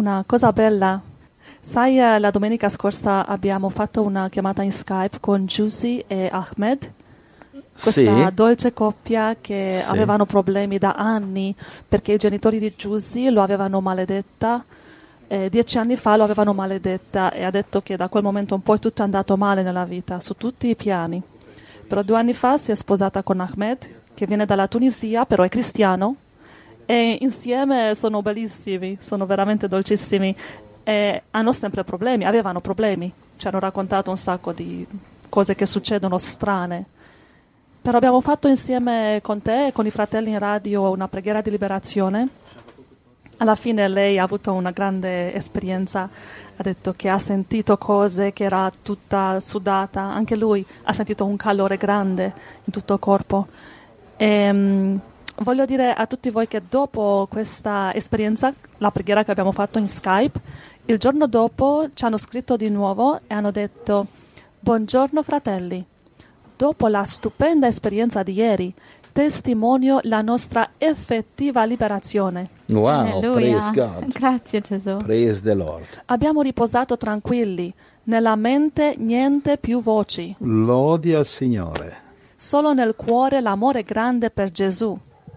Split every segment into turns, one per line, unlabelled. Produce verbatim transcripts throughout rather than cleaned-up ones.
una cosa bella. Sai, eh, la domenica scorsa abbiamo fatto una chiamata in Skype con Giusy e Ahmed, questa
Sì.
dolce coppia che
Sì.
avevano problemi da anni perché i genitori di Giusy lo avevano maledetta. Eh, dieci anni fa lo avevano maledetta e ha detto che da quel momento in poi tutto è andato male nella vita, su tutti i piani. Però due anni fa si è sposata con Ahmed, che viene dalla Tunisia, però è cristiano, e insieme sono bellissimi, sono veramente dolcissimi. E hanno sempre problemi, avevano problemi, ci hanno raccontato un sacco di cose che succedono strane. Però abbiamo fatto insieme con te e con i fratelli in radio una preghiera di liberazione. Alla fine lei ha avuto una grande esperienza, ha detto che ha sentito cose, che era tutta sudata, anche lui ha sentito un calore grande in tutto il corpo. E, um, voglio dire a tutti voi che dopo questa esperienza, la preghiera che abbiamo fatto in Skype, il giorno dopo ci hanno scritto di nuovo e hanno detto: buongiorno fratelli, dopo la stupenda esperienza di ieri, testimonio la nostra effettiva liberazione.
Wow, praise God.
Grazie Gesù.
Praise the Lord.
Abbiamo riposato tranquilli, nella mente niente più voci,
Lodi al Signore.
solo nel cuore l'amore grande per Gesù.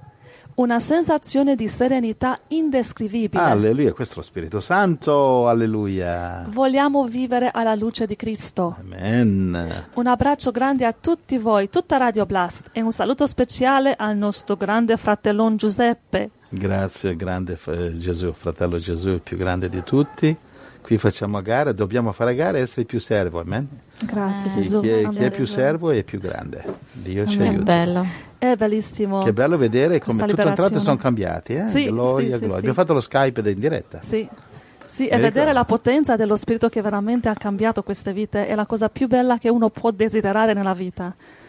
Una sensazione di serenità indescrivibile.
Alleluia, questo è lo Spirito Santo, alleluia.
Vogliamo vivere alla luce di Cristo.
Amen.
Un abbraccio grande a tutti voi, tutta Radio Blast, e un saluto speciale al nostro grande fratellone Giuseppe.
Grazie, grande eh, Gesù, fratello Gesù, il più grande di tutti. Qui facciamo gara, dobbiamo fare gara e essere più servo, amen?
Grazie
Eh.
Gesù.
Chi è, chi è
Amen.
più servo è più grande. Dio ci
Che
aiuti.
bello.
È bellissimo.
Che bello vedere come
Questa
tutto a un tratto
liberazione.
sono cambiati, eh?
Sì,
Gloria,
sì, sì,
gloria.
sì.
Abbiamo fatto lo Skype ed è in diretta.
Sì, sì,
Mi
e vedere
ricordo.
la potenza dello Spirito che veramente ha cambiato queste vite è la cosa più bella che uno può desiderare nella vita.